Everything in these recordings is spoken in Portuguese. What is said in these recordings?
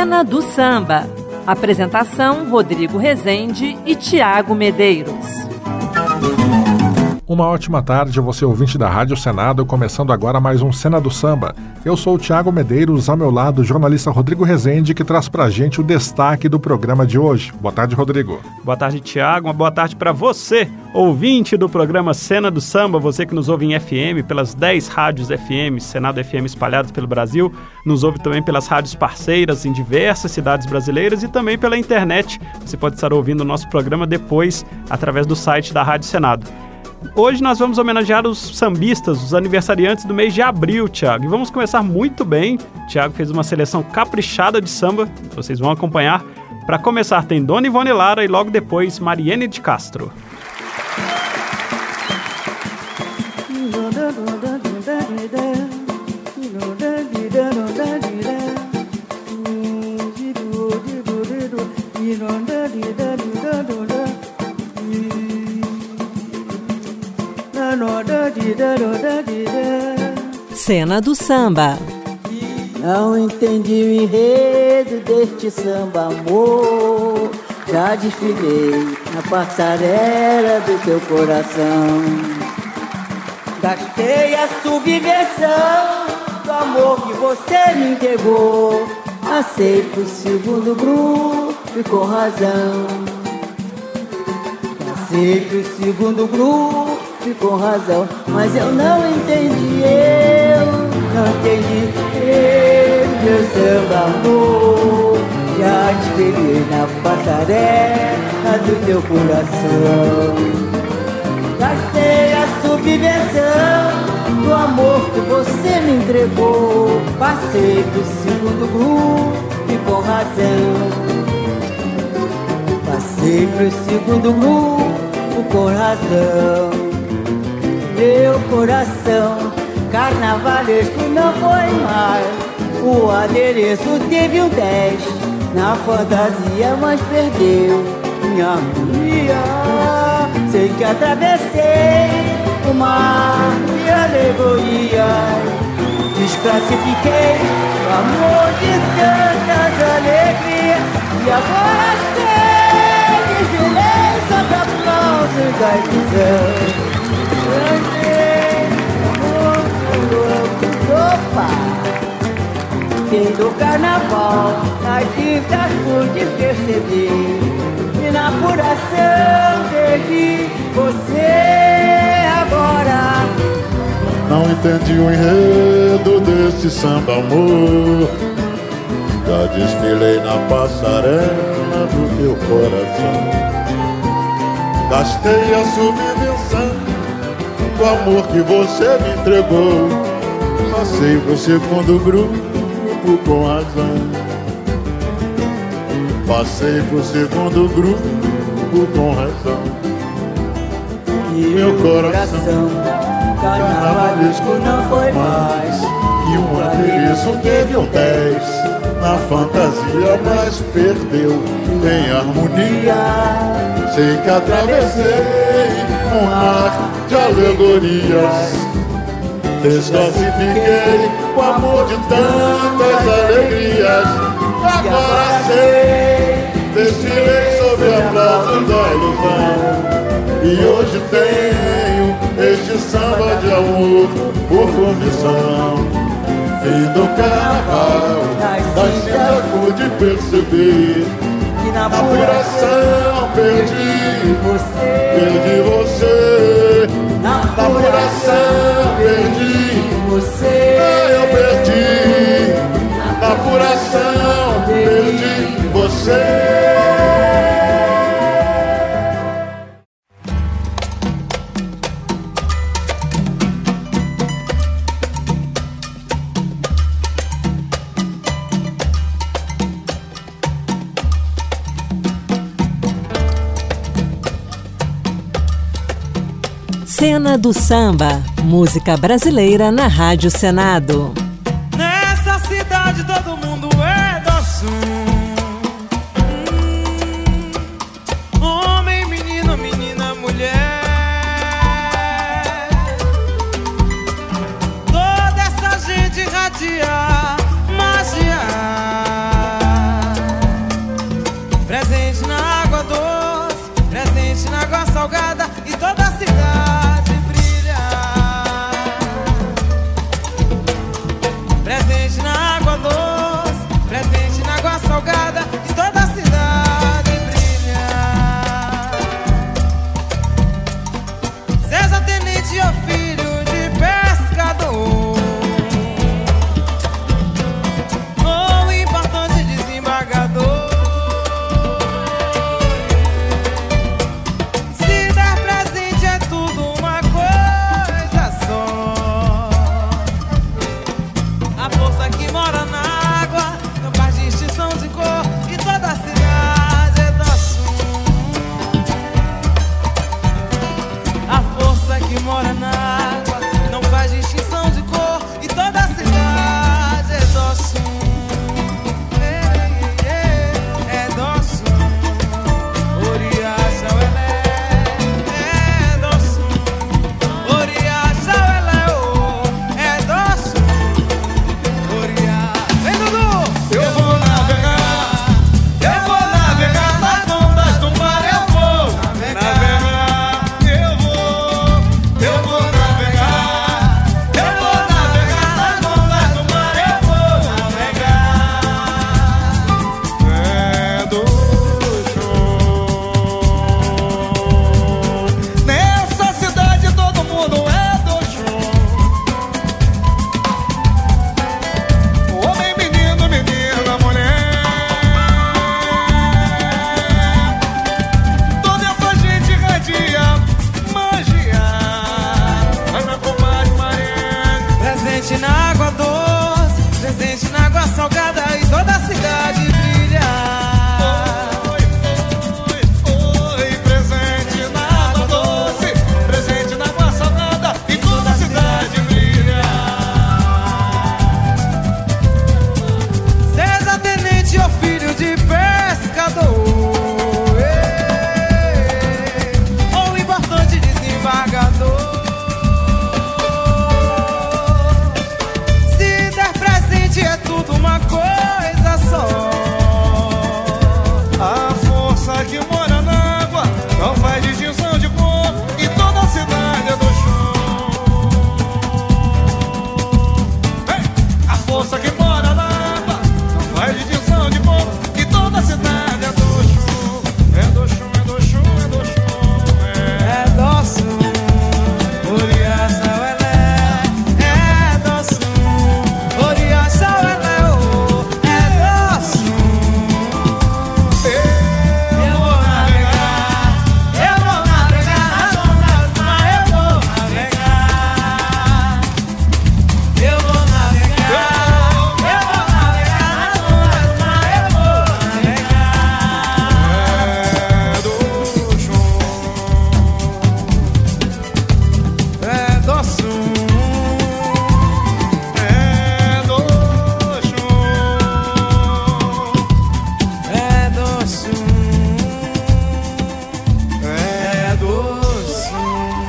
Cena do Samba. Apresentação: Rodrigo Rezende e Tiago Medeiros. Uma ótima tarde, você ouvinte da Rádio Senado, começando agora mais um Cena do Samba. Eu sou o Tiago Medeiros, ao meu lado o jornalista Rodrigo Rezende, que traz pra gente o destaque do programa de hoje. Boa tarde, Rodrigo. Boa tarde, Tiago. Uma boa tarde para você, ouvinte do programa Cena do Samba, você que nos ouve em FM, pelas 10 rádios FM, Senado FM espalhadas pelo Brasil, nos ouve também pelas rádios parceiras em diversas cidades brasileiras e também pela internet. Você pode estar ouvindo o nosso programa depois, através do site da Rádio Senado. Hoje nós vamos homenagear os sambistas, os aniversariantes do mês de abril, Tiago. E vamos começar muito bem. O Tiago fez uma seleção caprichada de samba, vocês vão acompanhar. Para começar tem Dona Ivone Lara e logo depois Mariene de Castro. Cena do Samba. Não entendi o enredo deste samba, amor. Já desfilei na passarela do teu coração. Gastei a subversão do amor que você me entregou. Aceito o segundo grupo e com razão. Aceito o segundo grupo e com razão. Mas eu não entendi, não entendi. Meu samba, amor, já te peguei na passarela do teu coração. Gastei a subversão do amor que você me entregou. Passei pro segundo grupo e com razão. Passei pro segundo grupo com razão. Meu coração carnavalesco não foi mais. O adereço teve um 10 na fantasia, mas perdeu minha harmonia. Sei que atravessei o mar de alegorias. Desclassifiquei o amor de tantas alegrias. E agora sei, desfilei sob aplausos da ilusão. Fim do carnaval, nas cintas pude perceber. E na apuração perdi você agora. Não entendi o enredo desse samba, amor. Já desfilei na passarela do teu coração. Gastei a subversão do amor que você me entregou. Passei pro segundo grupo com razão. Passei pro segundo grupo com razão. E meu coração carnavalesco não foi mais. E um adereço teve um 10 na fantasia, mas perdeu em harmonia. Sei que atravessei um mar de alegorias. Desclassifiquei o amor de tantas alegrias. Agora sei, desfilei sobre a praça da ilusão. E hoje tenho este samba de amor por condição. Fim do carnaval, das cintas pude perceber. E na apuração perdi você. Perdi você. Na apuração perdi você. Eu perdi. Na apuração perdi você. Cena do Samba, música brasileira na Rádio Senado. Nessa cidade todo mundo é do Assum. Homem, menino, menina, mulher. Toda essa gente irradia magia. tenente ou filho de pescador, ou importante desembargador, se dar presente é tudo uma coisa só. A força que mora na água não faz distinção de cor, e toda a cidade é Dossum. A força que mora na água não faz distinção de cor, e toda a cidade é Dossum. É Dossum. Oriá, Xauelé, é Dossum. Oriá, Xauelé, oh, é Dossum. Oriá. Vem, Dudu! Eu vou navegar nas ondas do mar, eu vou navegar, eu vou navegar nas ondas do mar, eu vou navegar. É do show. Nessa cidade todo mundo é do show. Homem, menino, menina, mulher, toda essa gente radia magia. Vai na comadre Mariane, Presente na água doce, presente na água salgada, e toda a cidade brilha. oi, presente na água doce, presente na água salgada, e toda a cidade brilha. Seja tenente ou filho de pescador, ou importante desembargador, se der presente é tudo uma coisa só. A força que mora na água não faz distinção de cor, e toda a cidade é do show. Ei! A força que mora na água não faz distinção de cor, e toda a cidade é do show. É do show, é do show, é do show. É Dossum. Oriá, Xauelé, é Dossum. Oriá, Xauelé, oh, é Dossum. Eu vou navegar nas ondas do mar, eu vou navegar. Eu vou navegar nas ondas do mar, eu vou navegar. É do show. É Dossum. É do show. É Dossum. É Dossum.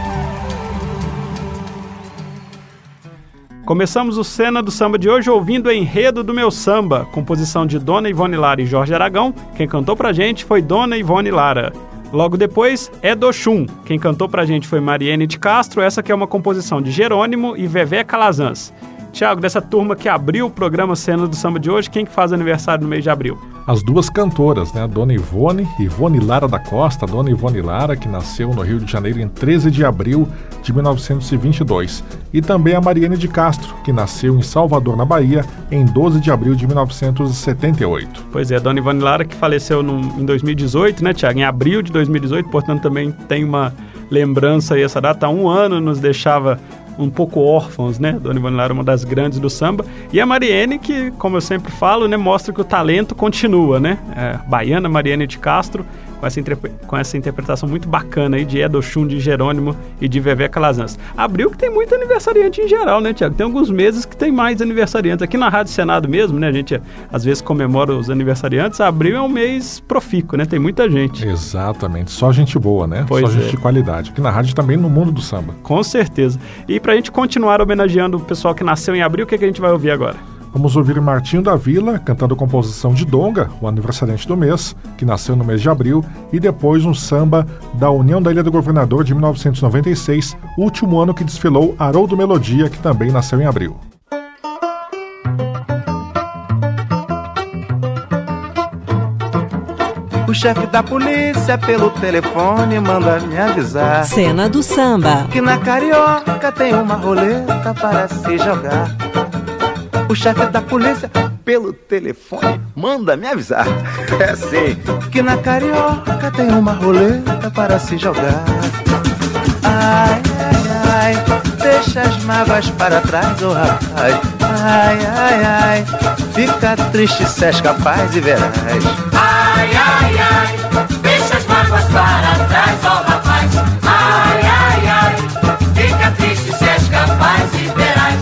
Começamos o Cena do Samba de hoje ouvindo o Enredo do Meu Samba, composição de Dona Ivone Lara e Jorge Aragão. Quem cantou pra gente foi Dona Ivone Lara. Logo depois, É Doxum. Quem cantou pra gente foi Mariene de Castro. Essa que é uma composição de Jerônimo e Vevé Calazans. Tiago, dessa turma que abriu o programa Cena do Samba de hoje, quem que faz aniversário no mês de abril? As duas cantoras, né? A Dona Ivone Lara da Costa, a Dona Ivone Lara, que nasceu no Rio de Janeiro em 13 de abril de 1922. E também a Mariene de Castro, que nasceu em Salvador, na Bahia, em 12 de abril de 1978. Pois é, a Dona Ivone Lara que faleceu em 2018, né, Tiago? Em abril de 2018, portanto também tem uma lembrança aí, essa data há um ano nos deixava um pouco órfãos, né? Dona Ivone Lara é uma das grandes do samba. E a Mariene, que, como eu sempre falo, né, mostra que o talento continua, né? Baiana Mariene de Castro, com essa interpretação muito bacana aí de É Doxum, de Jerônimo e de Vevé Calazans. Abril que tem muito aniversariante em geral, né, Tiago? Tem alguns meses que tem mais aniversariantes. Aqui na Rádio Senado mesmo, né, a gente às vezes comemora os aniversariantes. Abril é um mês profícuo, né? Tem muita gente. Exatamente, só gente boa, né? Pois só gente de qualidade. Aqui na rádio também no mundo do samba. Com certeza. E pra gente continuar homenageando o pessoal que nasceu em abril, o que a gente vai ouvir agora? Vamos ouvir Martinho da Vila cantando a composição de Donga, o aniversariante do mês, que nasceu no mês de abril, e depois um samba da União da Ilha do Governador de 1996, último ano que desfilou Haroldo Melodia, que também nasceu em abril. O chefe da polícia pelo telefone manda me avisar. Cena do samba. Que na Carioca tem uma roleta para se jogar. O chefe da polícia pelo telefone manda me avisar. É sim. Que na Carioca tem uma roleta para se jogar. Ai, ai, ai, deixa as mágoas para trás, oh rapaz. Ai, ai, ai, fica triste se és capaz e verás. Ai, ai, ai, deixa as mágoas para trás, oh rapaz. Ai, ai, ai, fica triste se és capaz e verás.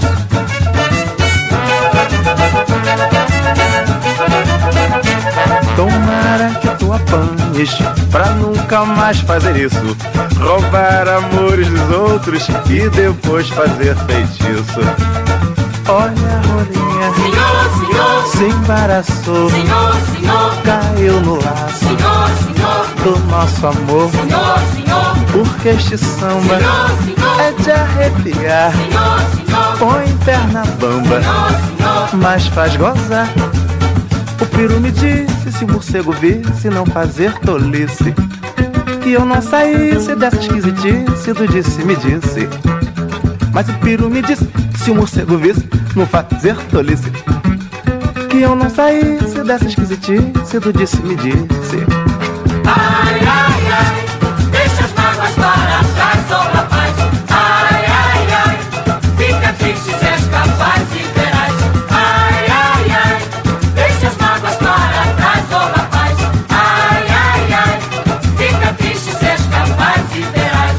Tomara que tu apanhes pra nunca mais fazer isso. Roubar amores dos outros e depois fazer feitiço. Olha a rolinha, Senhor, senhor, se embaraçou, senhor, senhor, caiu no laço senhor, senhor, do nosso amor. senhor, senhor, Porque este samba senhor, senhor, é de arrepiar. senhor, senhor, Põe perna bamba, senhor, mas faz gozar. O peru me disse, se o morcego visse, não fazer tolice, que eu não saísse dessa esquisitice do disse-me disse. Mas o peru me disse, se o morcego visse, não fazer tolice, que eu não saísse dessa esquisitice do disse-me disse. ai, ai, ai, deixa as mágoas para trás, oh rapaz. Ai, ai, ai, fica triste se és capaz e verás. Ai, ai, ai, deixa as mágoas para trás, oh rapaz. Ai, ai, ai, fica triste se és capaz e verás.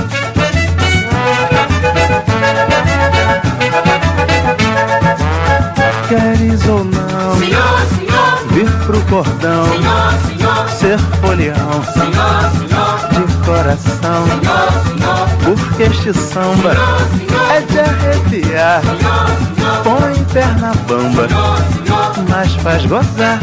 Queres ou não Senhor, senhor, vir pro cordão, senhor, senhor, ser folião senhor, senhor, de coração? senhor, senhor, Porque este samba é de arrepiar. Põe perna bamba, mas faz gozar.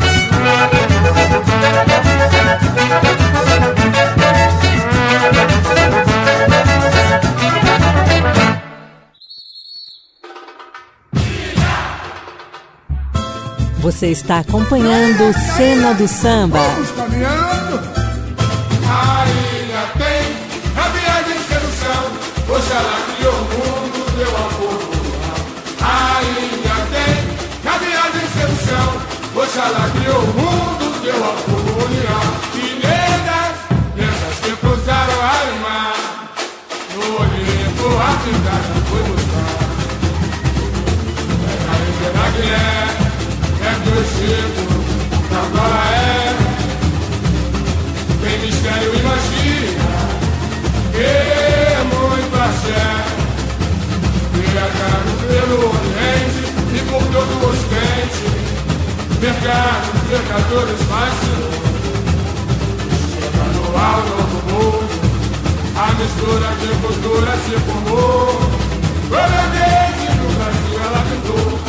Você está acompanhando Cena do Samba. Vamos caminhando. A ilha tem rabiar de sedução. Oxalá criou o mundo, deu ao povo. A ilha tem rabiar de sedução. Oxalá criou o mundo, deu ao povo união. E lendas que cruzaram o mar. No Olimpo, a cidade foi buscar. A ilha da Guiné. É do Egito, da Angola é. Tem mistério e magia, e muito axé. Viajando pelo Oriente e por todo o Ocidente. Mercados, mercadores fascinam. Chega no alto do mundo, a mistura de cultura se formou. Holandês no Brasil ela pintou.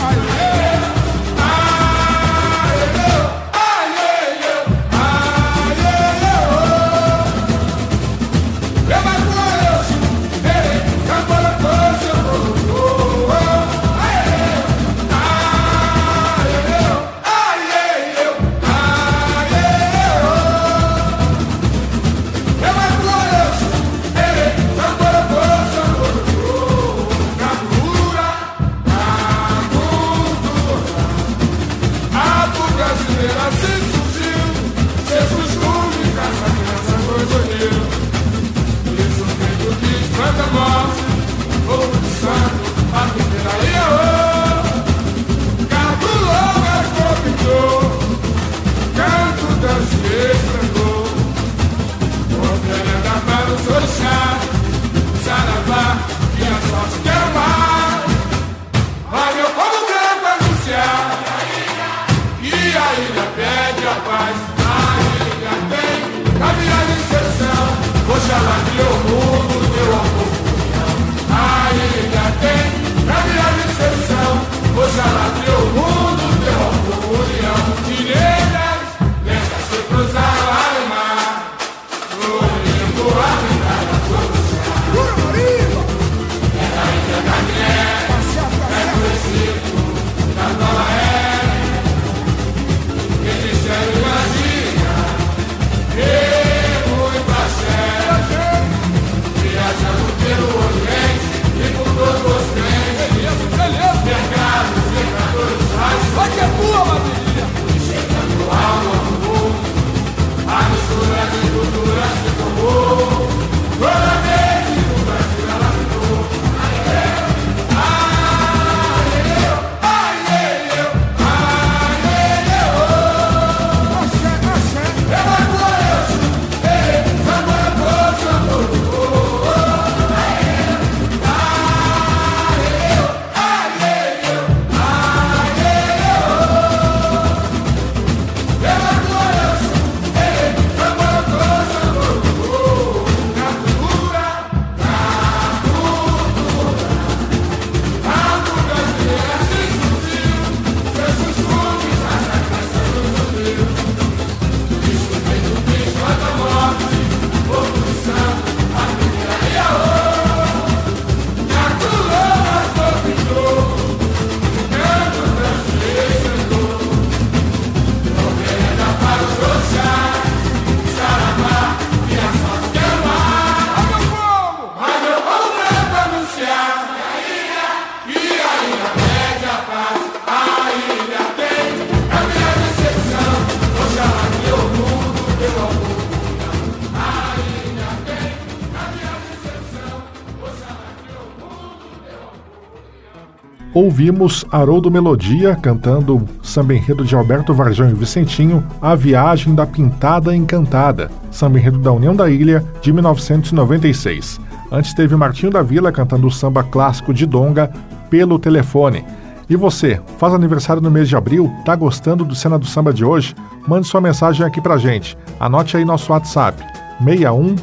Ouvimos Haroldo Melodia cantando samba enredo de Alberto Varjão e Vicentinho, A Viagem da Pintada Encantada, samba enredo da União da Ilha, de 1996. Antes teve Martinho da Vila cantando o samba clássico de Donga, Pelo Telefone. E você, faz aniversário no mês de abril? Tá gostando do Cena do Samba de hoje? Mande sua mensagem aqui pra gente. Anote aí nosso WhatsApp, 61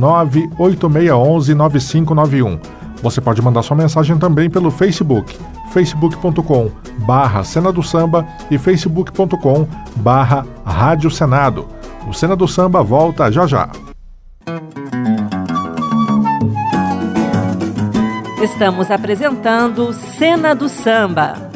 98611 9591. Você pode mandar sua mensagem também pelo Facebook, facebook.com/Cena do Samba e facebook.com/Rádio Senado. O Cena do Samba volta já já. Estamos apresentando Cena do Samba.